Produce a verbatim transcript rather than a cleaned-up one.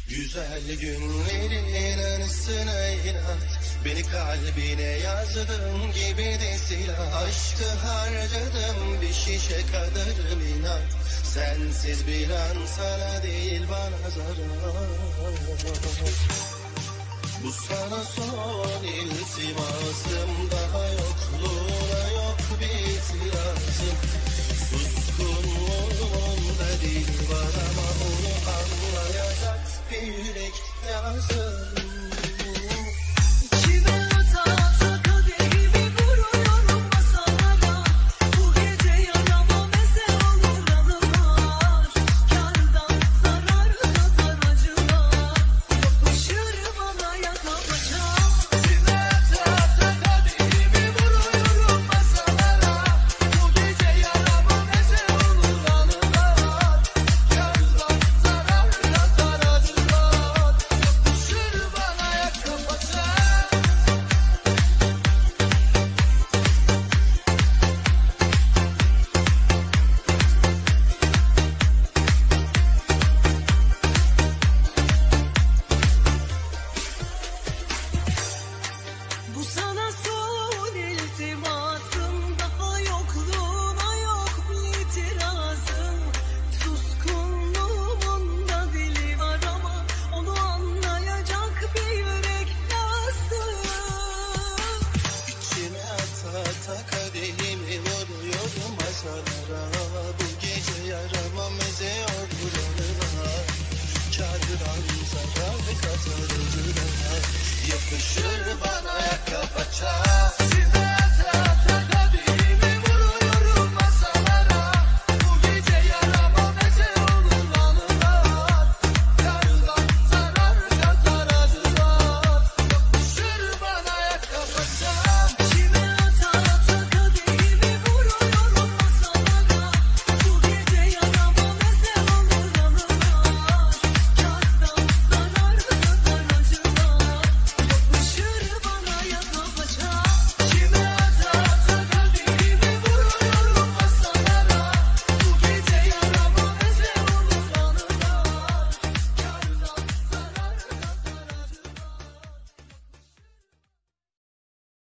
Güzel günlerin anısına inat, beni kalbine yazdım gibi de silah. Aşkı harcadım bir şişe kadarım inan. Sensiz bir an sana değil bana zarar. Bu sana son iltimasım, daha yokluğuna yok bir itirazım. Suskunluğum da değil var ama onu anlayacak bir yürek lazım.